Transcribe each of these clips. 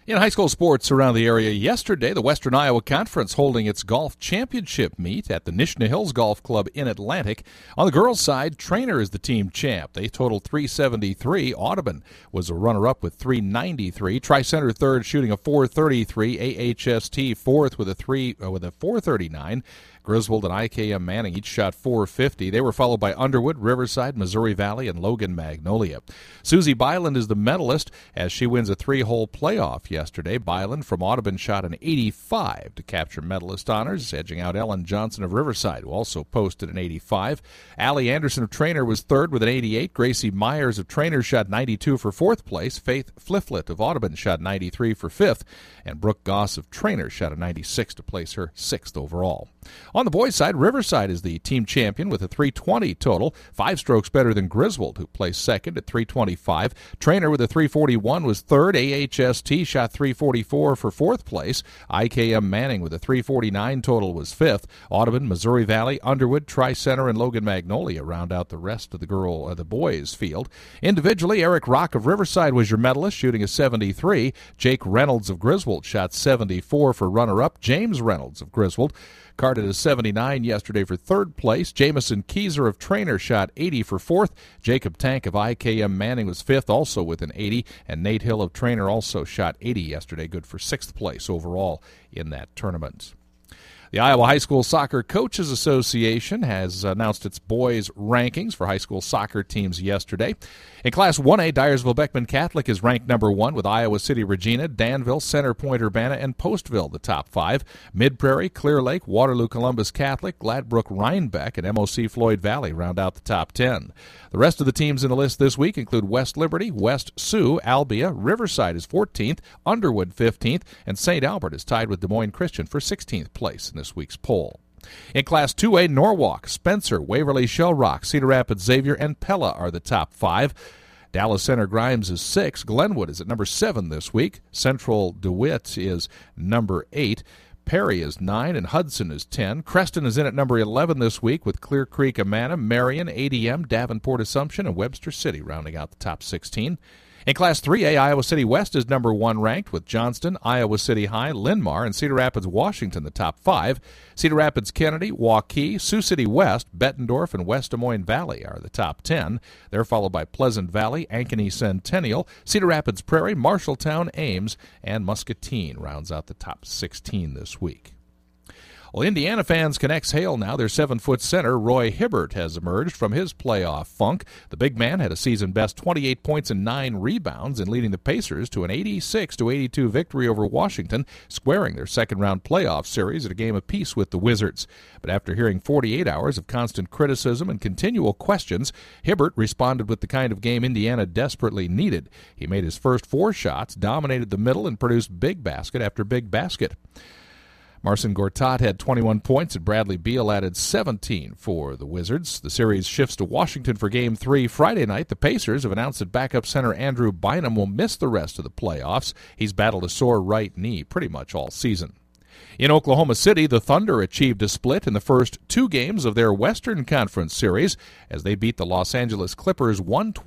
In high school sports around the area yesterday, the Western Iowa Conference holding its golf championship meet at the Nishna Hills Golf Club in Atlantic. On the girls' side, Trainer is the team champ. They totaled 373. Audubon was a runner-up with 393. Tri-Center third, shooting a 433. AHST fourth with a 439. Griswold and IKM Manning each shot 450. They were followed by Underwood, Riverside, Missouri Valley, and Logan Magnolia. Susie Byland is the medalist as she wins a 3-hole playoff yesterday. Byland from Audubon shot an 85 to capture medalist honors, edging out Ellen Johnson of Riverside, who also posted an 85. Allie Anderson of Trainer was third with an 88. Gracie Myers of Trainer shot 92 for fourth place. Faith Flifflet of Audubon shot 93 for fifth. And Brooke Goss of Trainer shot a 96 to place her sixth overall. On the boys' side, Riverside is the team champion with a 320 total, 5 strokes better than Griswold, who placed second at 325. Trainer with a 341 was third. AHST shot 344 for fourth place. IKM Manning with a 349 total was fifth. Audubon, Missouri Valley, Underwood, Tri-Center, and Logan Magnolia round out the rest of the boys' field. Individually, Eric Rock of Riverside was your medalist, shooting a 73. Jake Reynolds of Griswold shot 74 for runner-up. James Reynolds of Griswold carded a 79 yesterday for third place. Jamison Keyser of Trainer shot 80 for fourth. Jacob Tank of IKM Manning was fifth, also with an 80. And Nate Hill of Trainer also shot 80 yesterday, good for sixth place overall in that tournament. The Iowa High School Soccer Coaches Association has announced its boys' rankings for high school soccer teams yesterday. In Class 1A, Dyersville-Beckman Catholic is ranked number 1 with Iowa City Regina, Danville, Center Point Urbana, and Postville the top 5. Mid-Prairie, Clear Lake, Waterloo Columbus Catholic, Gladbrook Rhinebeck, and MOC Floyd Valley round out the top 10. The rest of the teams in the list this week include West Liberty, West Sioux, Albia, Riverside is 14th, Underwood 15th, and St. Albert is tied with Des Moines Christian for 16th place in this week's poll. In Class 2A, Norwalk, Spencer, Waverly Shell Rock, Cedar Rapids Xavier, and Pella are the top 5. Dallas Center Grimes is 6. Glenwood is at number 7 this week. Central DeWitt is number 8. Perry is 9, and Hudson is 10. Creston is in at number 11 this week with Clear Creek, Amana, Marion, ADM, Davenport Assumption, and Webster City rounding out the top 16. In Class 3A, Iowa City West is number 1 ranked with Johnston, Iowa City High, Linn-Mar, and Cedar Rapids, Washington the top 5. Cedar Rapids, Kennedy, Waukee, Sioux City West, Bettendorf, and West Des Moines Valley are the top 10. They're followed by Pleasant Valley, Ankeny Centennial, Cedar Rapids Prairie, Marshalltown, Ames, and Muscatine rounds out the top 16 this week. Well, Indiana fans can exhale now. Their 7-foot center, Roy Hibbert, has emerged from his playoff funk. The big man had a season-best 28 points and 9 rebounds in leading the Pacers to an 86-82 victory over Washington, squaring their second-round playoff series at a game apiece with the Wizards. But after hearing 48 hours of constant criticism and continual questions, Hibbert responded with the kind of game Indiana desperately needed. He made his first 4 shots, dominated the middle, and produced big basket after big basket. Marcin Gortat had 21 points, and Bradley Beal added 17 for the Wizards. The series shifts to Washington for Game 3 Friday night. The Pacers have announced that backup center Andrew Bynum will miss the rest of the playoffs. He's battled a sore right knee pretty much all season. In Oklahoma City, the Thunder achieved a split in the first 2 games of their Western Conference series as they beat the Los Angeles Clippers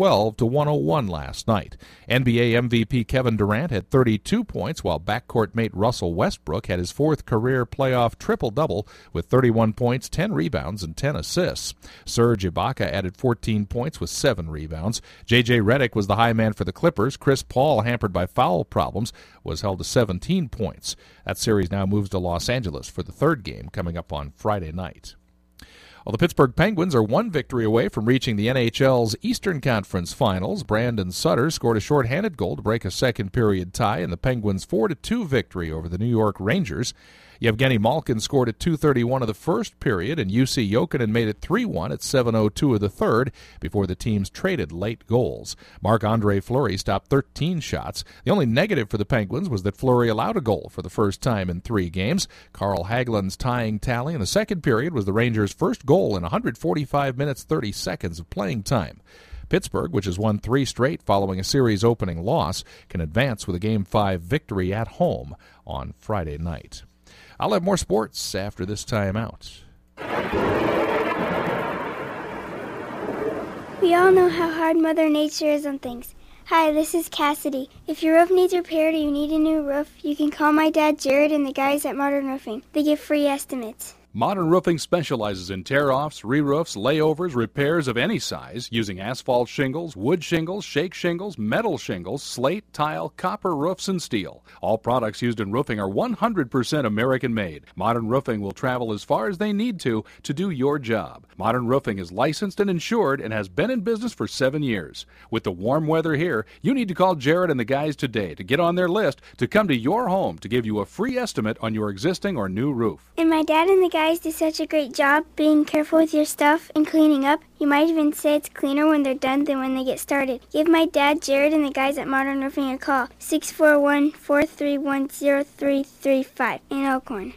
112-101 last night. NBA MVP Kevin Durant had 32 points, while backcourt mate Russell Westbrook had his 4th career playoff triple-double with 31 points, 10 rebounds, and 10 assists. Serge Ibaka added 14 points with 7 rebounds. J.J. Redick was the high man for the Clippers. Chris Paul, hampered by foul problems, was held to 17 points. That series now moves to Los Angeles for the 3rd game coming up on Friday night. Well, the Pittsburgh Penguins are 1 victory away from reaching the NHL's Eastern Conference Finals. Brandon Sutter scored a shorthanded goal to break a second-period tie in the Penguins' 4-2 victory over the New York Rangers. Yevgeny Malkin scored at 2:31 of the first period, and UC Jokinen made it 3-1 at 7:02 of the third before the teams traded late goals. Marc-Andre Fleury stopped 13 shots. The only negative for the Penguins was that Fleury allowed a goal for the first time in 3 games. Carl Hagelin's tying tally in the second period was the Rangers' first goal in 145 minutes 30 seconds of playing time. Pittsburgh, which has won 3 straight following a series opening loss, can advance with a Game 5 victory at home on Friday night. I'll have more sports after this timeout. We all know how hard Mother Nature is on things. Hi, this is Cassidy. If your roof needs repaired or you need a new roof, you can call my dad, Jared, and the guys at Modern Roofing. They give free estimates. Modern Roofing specializes in tear-offs, re-roofs, layovers, repairs of any size using asphalt shingles, wood shingles, shake shingles, metal shingles, slate, tile, copper roofs, and steel. All products used in roofing are 100% American-made. Modern Roofing will travel as far as they need to do your job. Modern Roofing is licensed and insured and has been in business for 7 years. With the warm weather here, you need to call Jared and the guys today to get on their list to come to your home to give you a free estimate on your existing or new roof. And my dad and the guys do such a great job being careful with your stuff and cleaning up. You might even say it's cleaner when they're done than when they get started. Give my dad, Jared, and the guys at Modern Roofing a call, 641-431-0335 in Elkhorn.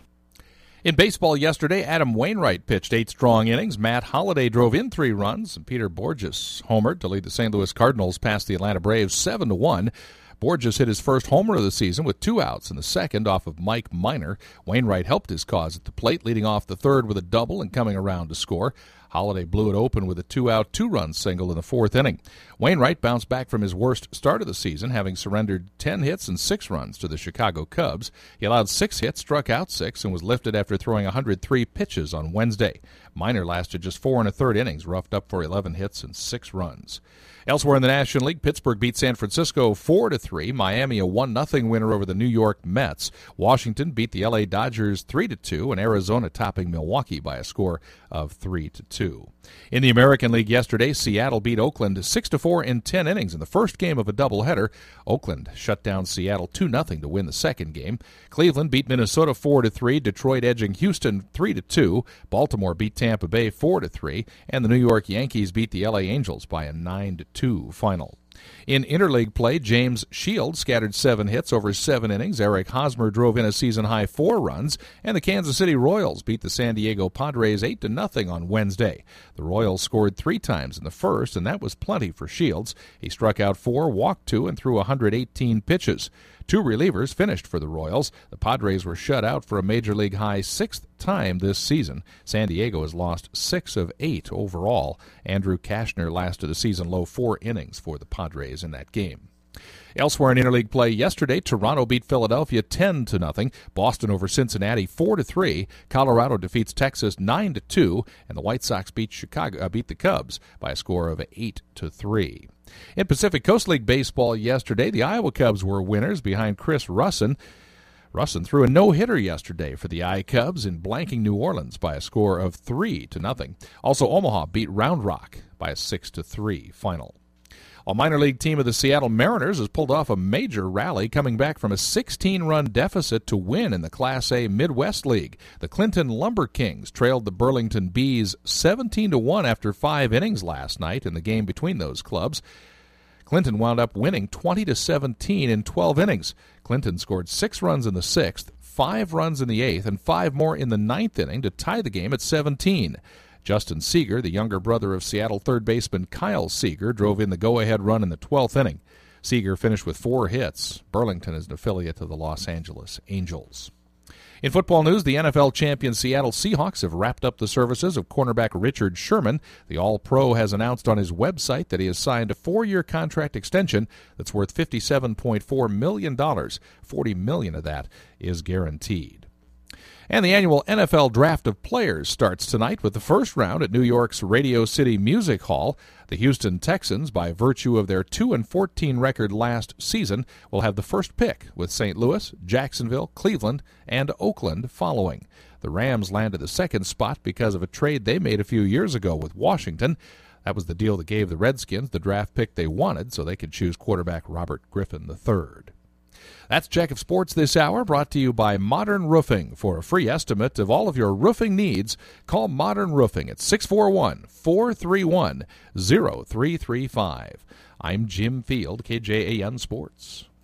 In baseball yesterday, Adam Wainwright pitched 8 strong innings. Matt Holliday drove in 3 runs, and Peter Borges homered to lead the St. Louis Cardinals past the Atlanta Braves 7-1. Borges hit his first homer of the season with 2 outs in the second off of Mike Minor. Wainwright helped his cause at the plate, leading off the third with a double and coming around to score. Holliday blew it open with a 2-out, 2-run single in the 4th inning. Wainwright bounced back from his worst start of the season, having surrendered 10 hits and 6 runs to the Chicago Cubs. He allowed 6 hits, struck out 6, and was lifted after throwing 103 pitches on Wednesday. Minor lasted just 4 1/3 innings, roughed up for 11 hits and 6 runs. Elsewhere in the National League, Pittsburgh beat San Francisco 4-3. Miami a 1-0 winner over the New York Mets. Washington beat the LA Dodgers 3-2, and Arizona topping Milwaukee by a score of 3-2. In the American League yesterday, Seattle beat Oakland 6-4 in 10 innings in the first game of a doubleheader. Oakland shut down Seattle 2-0 to win the second game. Cleveland beat Minnesota 4-3, Detroit edging Houston 3-2. Baltimore beat Tampa Bay 4-3, and the New York Yankees beat the LA Angels by a 9-2 final. In interleague play, James Shields scattered 7 hits over 7 innings. Eric Hosmer drove in a season-high 4 runs, and the Kansas City Royals beat the San Diego Padres 8-0 on Wednesday. The Royals scored 3 times in the first, and that was plenty for Shields. He struck out 4, walked 2, and threw 118 pitches. 2 relievers finished for the Royals. The Padres were shut out for a Major League high 6th time this season. San Diego has lost 6 of 8 overall. Andrew Cashner lasted a season-low 4 innings for the Padres in that game. Elsewhere in interleague play yesterday, Toronto beat Philadelphia 10-0. Boston over Cincinnati 4-3. Colorado defeats Texas 9-2, and the White Sox beat the Cubs by a score of 8-3. In Pacific Coast League baseball yesterday, the Iowa Cubs were winners behind Chris Russin. Russin threw a no-hitter yesterday for the I-Cubs in blanking New Orleans by a score of 3-0. Also, Omaha beat Round Rock by a 6-3 final. A minor league team of the Seattle Mariners has pulled off a major rally, coming back from a 16-run deficit to win in the Class A Midwest League. The Clinton Lumber Kings trailed the Burlington Bees 17-1 after 5 innings last night in the game between those clubs. Clinton wound up winning 20-17 in 12 innings. Clinton scored 6 runs in the 6th, 5 runs in the 8th, and 5 more in the 9th inning to tie the game at 17. Justin Seager, the younger brother of Seattle third baseman Kyle Seager, drove in the go-ahead run in the 12th inning. Seager finished with 4 hits. Burlington is an affiliate of the Los Angeles Angels. In football news, the NFL champion Seattle Seahawks have wrapped up the services of cornerback Richard Sherman. The All-Pro has announced on his website that he has signed a 4-year contract extension that's worth $57.4 million. $40 million of that is guaranteed. And the annual NFL Draft of Players starts tonight with the first round at New York's Radio City Music Hall. The Houston Texans, by virtue of their 2-14 record last season, will have the first pick, with St. Louis, Jacksonville, Cleveland, and Oakland following. The Rams landed the second spot because of a trade they made a few years ago with Washington. That was the deal that gave the Redskins the draft pick they wanted so they could choose quarterback Robert Griffin III. That's Check of Sports this hour, brought to you by Modern Roofing. For a free estimate of all of your roofing needs, call Modern Roofing at 641-431-0335. I'm Jim Field, KJAN Sports.